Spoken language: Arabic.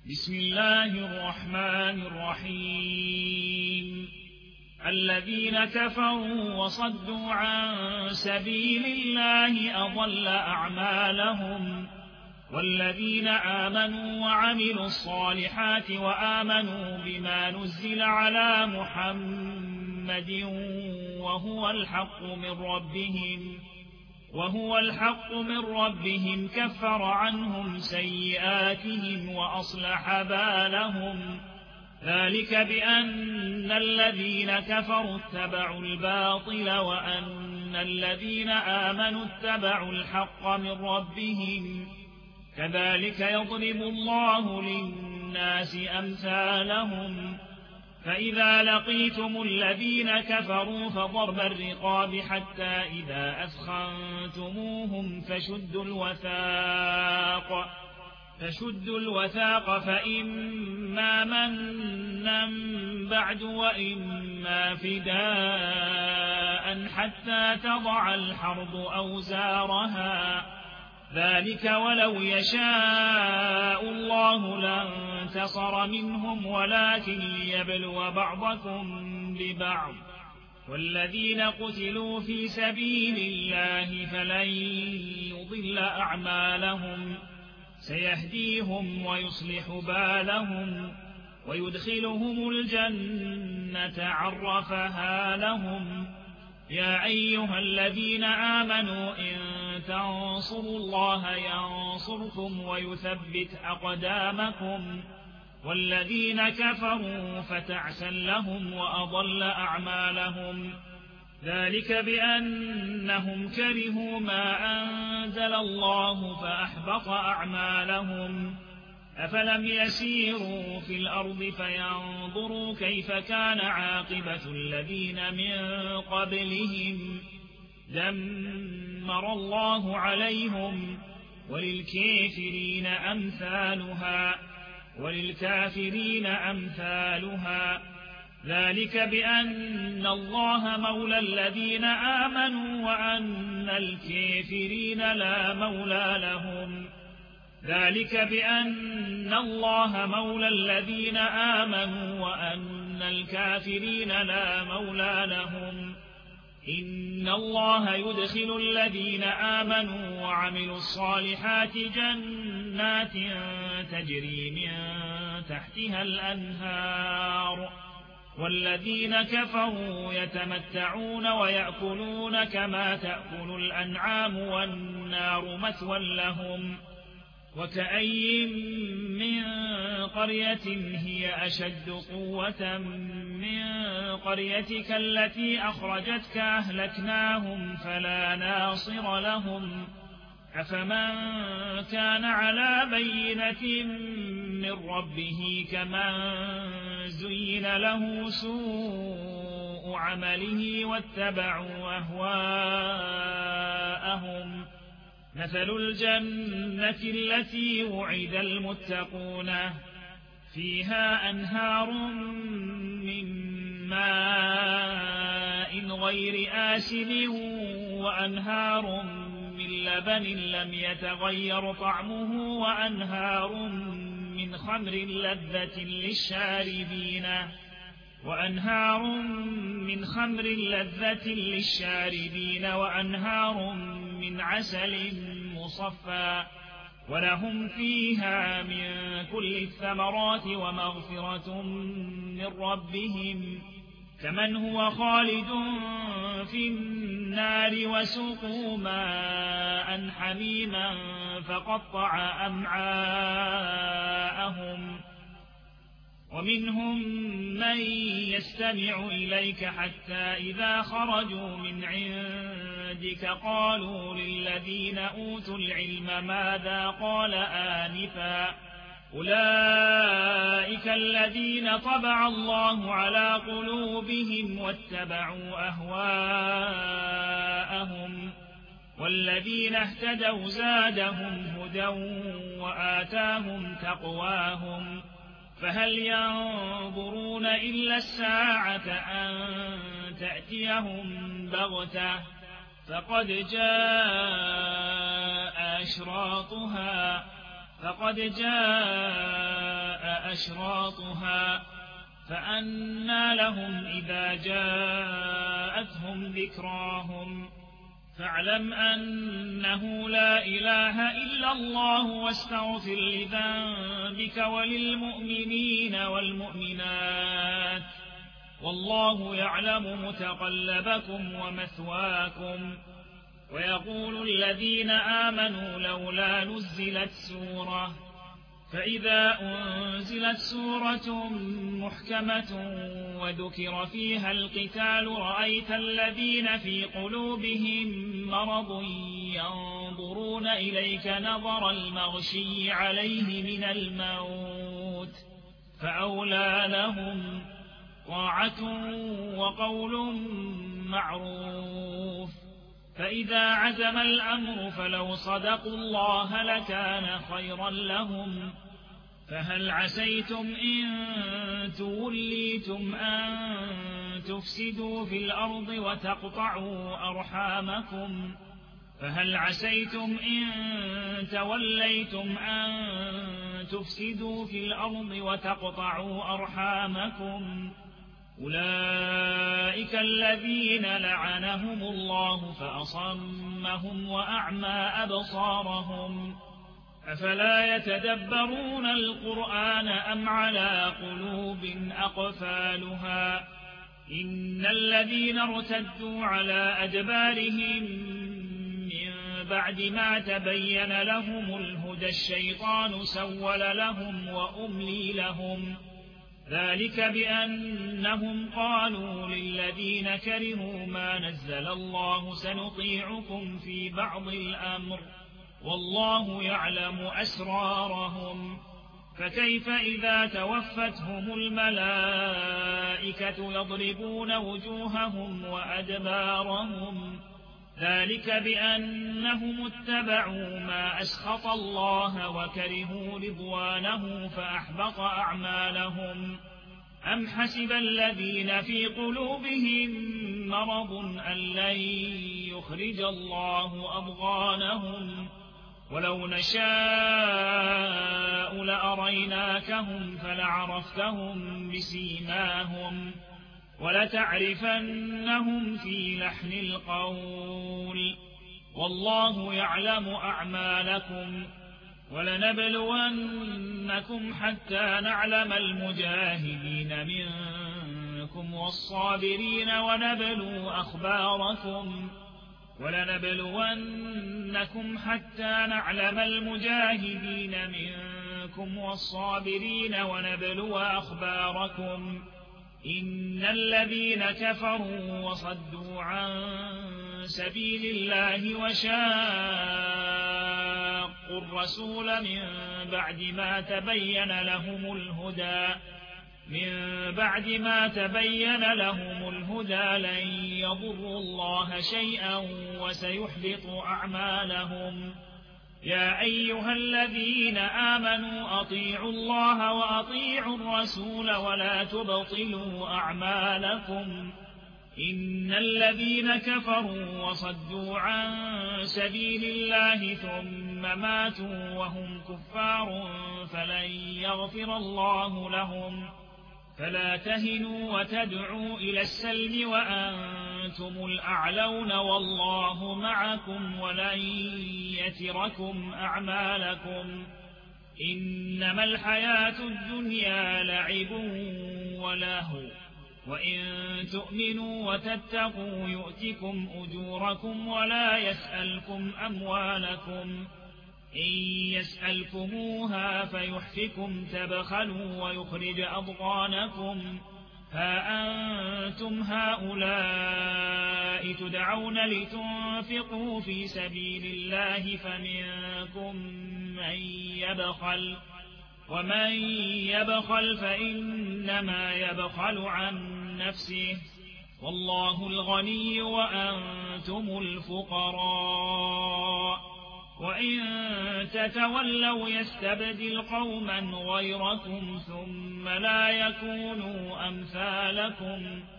بسم الله الرحمن الرحيم الذين كفروا وصدوا عن سبيل الله أضل أعمالهم والذين آمنوا وعملوا الصالحات وآمنوا بما نزل على محمد وهو الحق من ربهم كفر عنهم سيئاتهم وأصلح بالهم ذلك بأن الذين كفروا اتبعوا الباطل وأن الذين آمنوا اتبعوا الحق من ربهم كذلك يضرب الله للناس أمثالهم فإذا لقيتم الذين كفروا فضرب الرقاب حتى إذا أثخنتموهم فشدوا الوثاق فإما منا بعد وإما فداء حتى تضع الحرب أوزارها ذلك ولو يشاء الله لانتصر منهم ولكن ليبلو بعضكم ببعض والذين قتلوا في سبيل الله فلن يضل أعمالهم سيهديهم ويصلح بالهم ويدخلهم الجنة عرفها لهم يا أيها الذين آمنوا إن تنصروا الله ينصركم ويثبت أقدامكم والذين كفروا فتعسا لهم وأضل أعمالهم ذلك بأنهم كرهوا ما أنزل الله فأحبط أعمالهم أفلم يسيروا في الأرض فينظروا كيف كان عاقبة الذين من قبلهم دمر الله عليهم وللكافرين أمثالها ذلك بأن الله مولى الذين آمنوا وأن الكافرين لا مولى لهم ذلك بأن الله مولى الذين آمنوا وأن الكافرين لا مولى لهم إن الله يدخل الذين آمنوا وعملوا الصالحات جنات تجري من تحتها الأنهار والذين كفروا يتمتعون ويأكلون كما تأكل الأنعام والنار مثوى لهم وكأي من قرية هي أشد قوة من قريتك التي أخرجتك أهلكناهم فلا ناصر لهم أفمن كان على بينة من ربه كمن زين له سوء عمله واتبعوا أهواءهم مثل الجنة التي وعد المتقون فيها أنهار من ماء غير آسن وأنهار من لبن لم يتغير طعمه وأنهار من خمر لذة للشاربين وأنهار من عسل مصفى ولهم فيها من كل الثمرات ومغفرة من ربهم كمن هو خالد في النار وسقوا ماء حميما فقطع أمعاءهم ومنهم من يستمع إليك حتى إذا خرجوا من عندك قالوا للذين أوتوا العلم ماذا قال آنفا أولئك الذين طبع الله على قلوبهم واتبعوا أهواءهم والذين اهتدوا زادهم هدى وآتاهم تقواهم فهل ينظرون إلا الساعة أن تأتيهم بغتة فقد جاء أشراطها فأنى لهم إذا جاءتهم ذكراهم فاعلم أنه لا إله إلا الله واستغفر لذنبك وللمؤمنين والمؤمنات والله يعلم متقلبكم ومثواكم. ويقول الذين آمنوا لولا نزلت سورة فإذا أنزلت سورة محكمة وذكر فيها القتال رأيت الذين في قلوبهم مرض ينظرون إليك نظر المغشي عليه من الموت فأولى لهم طاعة وقول معروف. فإذا عزم الأمر فلو صدقوا الله لكان خيرا لهم. فهل عسيتم إن توليتم أن تفسدوا في الأرض وتقطعوا أرحامكم فهل عسيتم إن توليتم أن تفسدوا في الأرض وتقطعوا أرحامكم أولئك الذين لعنهم الله فأصمهم وأعمى أبصارهم أفلا يتدبرون القرآن أم على قلوب أقفالها إن الذين ارتدوا على أدبارهم من بعد ما تبين لهم الهدى الشيطان سول لهم وأملي لهم ذلك بأنهم قالوا للذين كرهوا ما نزل الله سنطيعكم في بعض الأمر والله يعلم أسرارهم فكيف إذا توفتهم الملائكة يضربون وجوههم وأدبارهم ذلك بأنهم اتبعوا ما أسخط الله وكرهوا رضوانه فأحبط أعمالهم أم حسب الذين في قلوبهم مرض أن لن يخرج الله أضغانهم ولو نشاء لأريناكهم فلعرفتهم بسيماهم ولتعرفنهم في لحن القول والله يعلم أعمالكم ولنبلونكم حتى نعلم المجاهدين منكم والصابرين ونبلو أخباركم ولنبلونكم حتى نعلم المجاهدين منكم والصابرين ونبلو أخباركم إن الذين كفروا وصدوا عن سبيل الله وشاقوا الرسول من بعد ما تبين لهم الهدى لن يضروا الله شيئا وسيحبط أعمالهم. يا أيها الذين آمنوا أطيعوا الله وأطيعوا الرسول ولا تبطلوا أعمالكم إن الذين كفروا وصدوا عن سبيل الله ثم ماتوا وهم كفار فلن يغفر الله لهم فلا تهنوا وتدعوا إلى السلم وأنتم الأعلون والله معكم ولن يتركم أعمالكم إنما الحياة الدنيا لعب ولهو وإن تؤمنوا وتتقوا يؤتكم أجوركم ولا يسألكم أموالكم إن يسألكموها فيحفكم تبخلوا ويخرج أضغانكم ها أنتم هؤلاء تدعون لتنفقوا في سبيل الله فمنكم من يبخل ومن يبخل فإنما يبخل عن نفسه والله الغني وأنتم الفقراء وإن تتولوا يستبدل قوما غيركم ثم لا يكونوا أمثالكم